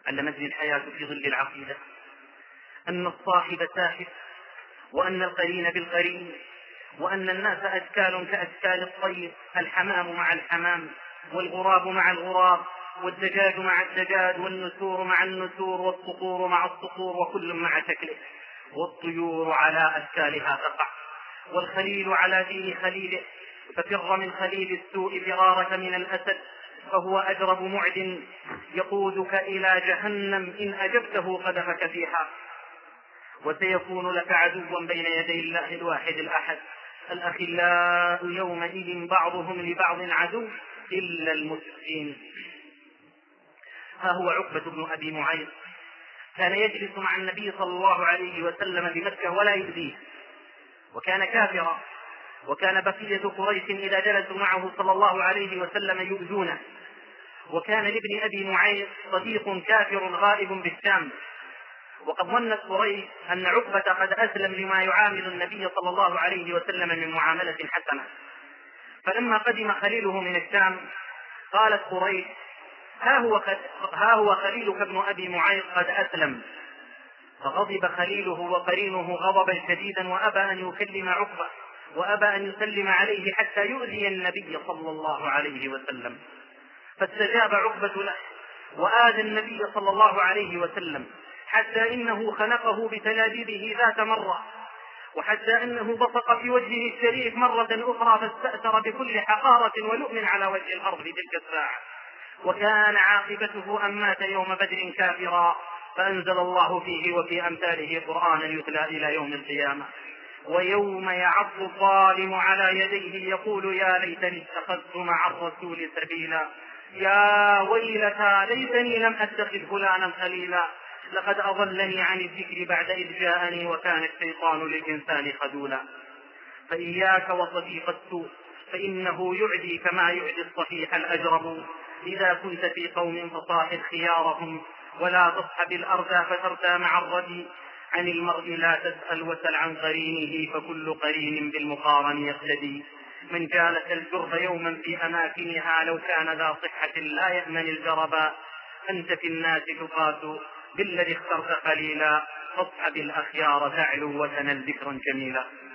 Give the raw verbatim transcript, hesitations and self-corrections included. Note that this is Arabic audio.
علمتني الحياة في ظل العقيدة أن الصاحب ساحب، وأن القرين بالقرين، وأن الناس أشكال كأشكال الطير، الحمام مع الحمام، والغراب مع الغراب، والدجاج مع الدجاج، والنسور مع النسور، والصقور مع الصقور، وكل مع شكله، والطيور على أشكالها تقع، والخليل على دين خليله، ففر من خليل السوء فرارك من الأسد، فهو أجرب معد يقودك إلى جهنم إن أجبته قذفك فيها. وسيكون لك عدوا بين يدي الله الواحد الأحد، الأخلاء يومئذ بعضهم لبعض عدو إلا المتقين. ها هو عقبة بن أبي معيط كان يجلس مع النبي صلى الله عليه وسلم بمكة ولا يؤذيه، وكان كافرا، وكان بقية قريش إذا جلسوا معه صلى الله عليه وسلم يؤذونه. وكان لابن أبي معيط صديق كافر غائب بالشام، وقد ظنت قريش أن عقبة قد أسلم لما يعامل النبي صلى الله عليه وسلم من معاملة حسنة. فلما قدم خليله من الشام قالت قريش: ها هو, ها هو خليلك ابن أبي معيط قد أسلم. فغضب خليله وقرينه غضبا شديدا، وأبى أن يكلم عقبة، وأبى أن يسلم عليه حتى يؤذي النبي صلى الله عليه وسلم. فاستجاب عقبة له وآذى النبي صلى الله عليه وسلم، حتى إنه خنقه بتلابيبه ذات مرة، وحتى أنه بصق في وجهه الشريف مرة أخرى، فاستأثر بكل حقارة ولؤم على وجه الأرض تلك الساعة. وكان عاقبته أن مات يوم بدر كافرا، فأنزل الله فيه وفي أمثاله قرآنا يتلى إلى يوم القيامة. ويوم يعض الظالم على يديه يقول: يا ليتني اتخذت مع الرسول سبيلا، يا ويلتى ليتني لم أتخذ فلانا خليلا، لقد أضلني عن الذكر بعد إذ جاءني، وكان الشيطان للإنسان خذولا. فإياك وصديق السوء، فإنه يعدي كما يعدي الصفيح الأجرب. إذا كنت في قوم فصاحب خيارهم، ولا تصحب الأرض فتردى مع الردي. عن المرء لا تسأل وسل عن قرينه، فكل قرين بالمقارن يقتدي. من جالس الجرب يوما في أماكنها، لو كان ذا صحة لا يأمن الجربا. أنت في الناس تقاس بالذي اخترت قليلا، فاصحب الأخيار تعلو وتنل ذكرا جميلا.